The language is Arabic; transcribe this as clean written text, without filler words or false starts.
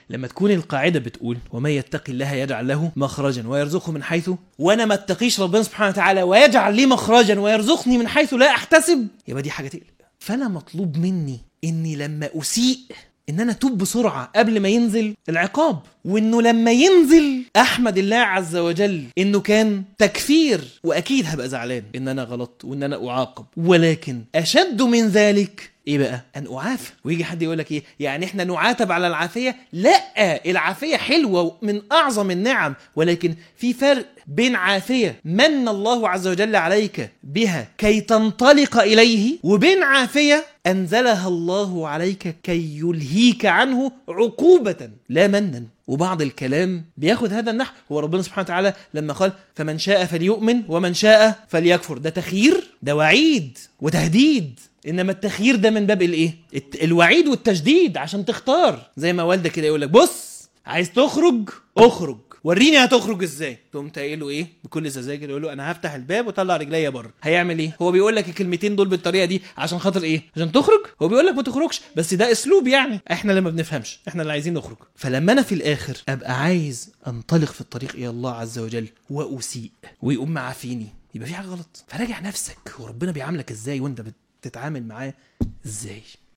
لما تكون القاعدة بتقول وما يتقي الله يجعل له مخرجا ويرزقه من حيث، وانا ما اتقيش ربنا سبحانه وتعالى ويجعل لي مخرجا ويرزقني من حيث لا احتسب، يبقى دي حاجة تقلق. فانا مطلوب مني اني لما اسيء ان انا اتوب بسرعة قبل ما ينزل العقاب، وانه لما ينزل احمد الله عز وجل انه كان تكفير، واكيد هبقى زعلان ان انا غلطت وان انا اعاقب، ولكن اشد من ذلك ايه بقى؟ ان اعافى. ويجي حد يقول لك ايه يعني احنا نعاتب على العافية؟ لا، العافية حلوة من اعظم النعم، ولكن في فرق بين عافية من الله عز وجل عليك بها كي تنطلق اليه، وبين عافية انزلها الله عليك كي يلهيك عنه عقوبة لا منا. وبعض الكلام بياخد هذا النحو. هو ربنا سبحانه وتعالى لما قال فمن شاء فليؤمن ومن شاء فليكفر، ده تخيير، ده وعيد وتهديد. انما التخيير ده من باب الايه؟ الوعيد والتشديد، عشان تختار. زي ما والدك كده يقول لك بص عايز تخرج اخرج، وريني هتخرج ازاي. تقوم تقول له ايه بكل سذاجه؟ يقول له انا هفتح الباب وطلع رجليا بره. هيعمل ايه؟ هو بيقول لك الكلمتين دول بالطريقه دي عشان خاطر ايه؟ عشان تخرج. هو بيقول لك ما تخرجش، بس ده اسلوب يعني. احنا لما بنفهمش، احنا اللي عايزين نخرج. فلما انا في الاخر ابقى عايز انطلق في الطريق الى الله عز وجل واسيء ويقوم معافيني، يبقى في حاجه غلط. فراجع نفسك، وربنا بيعاملك ازاي وانت بتتعامل معاه ازاي.